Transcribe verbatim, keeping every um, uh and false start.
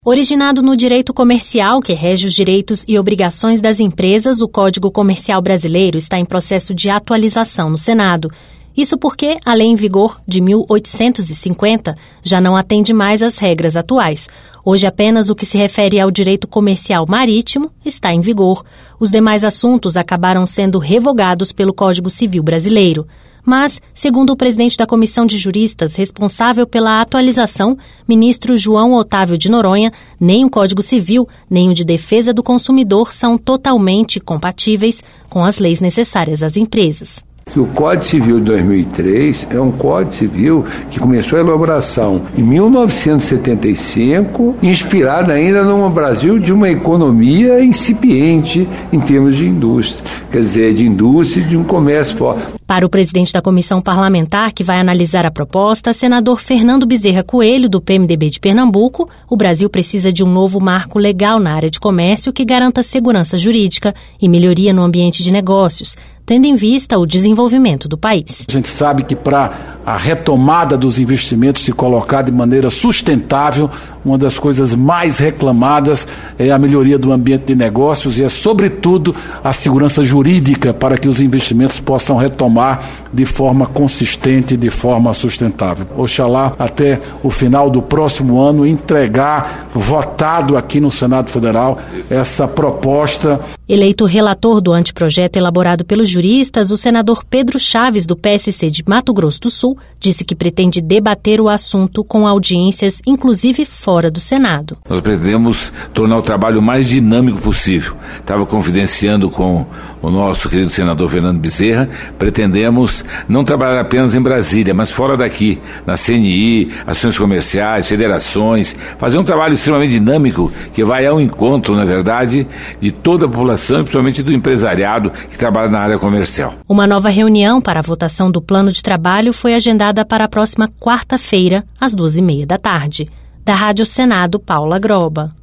Originado no direito comercial, que rege os direitos e obrigações das empresas, o Código Comercial Brasileiro está em processo de atualização no Senado. Isso porque a lei em vigor de mil oitocentos e cinquenta já não atende mais às regras atuais. Hoje apenas o que se refere ao direito comercial marítimo está em vigor. Os demais assuntos acabaram sendo revogados pelo Código Civil Brasileiro. Mas, segundo o presidente da Comissão de Juristas responsável pela atualização, ministro João Otávio de Noronha, nem o Código Civil, nem o de Defesa do Consumidor são totalmente compatíveis com as leis necessárias às empresas. O Código Civil de dois mil e três é um Código Civil que começou a elaboração em mil novecentos e setenta e cinco, inspirado ainda no Brasil de uma economia incipiente em termos de indústria, quer dizer, de indústria e de um comércio forte. Para o presidente da comissão parlamentar que vai analisar a proposta, senador Fernando Bezerra Coelho, do P M D B de Pernambuco, o Brasil precisa de um novo marco legal na área de comércio que garanta segurança jurídica e melhoria no ambiente de negócios, tendo em vista o desenvolvimento do país. A gente sabe que para a retomada dos investimentos se colocar de maneira sustentável, uma das coisas mais reclamadas é a melhoria do ambiente de negócios e é, sobretudo, a segurança jurídica para que os investimentos possam retomar de forma consistente, de forma sustentável. Oxalá, até o final do próximo ano, entregar, votado aqui no Senado Federal, essa proposta. Eleito relator do anteprojeto elaborado pelos juristas, o senador Pedro Chaves, do P S C de Mato Grosso do Sul, disse que pretende debater o assunto com audiências, inclusive fora do Senado. Nós pretendemos tornar o trabalho mais dinâmico possível. Estava confidenciando com o nosso querido senador Fernando Bezerra, pretendemos não trabalhar apenas em Brasília, mas fora daqui, na C N I, ações comerciais, federações, fazer um trabalho extremamente dinâmico que vai ao encontro, na verdade, de toda a população e principalmente do empresariado que trabalha na área comercial. Uma nova reunião para a votação do plano de trabalho foi agendada para a próxima quarta-feira, às duas e meia da tarde. Da Rádio Senado, Paula Groba.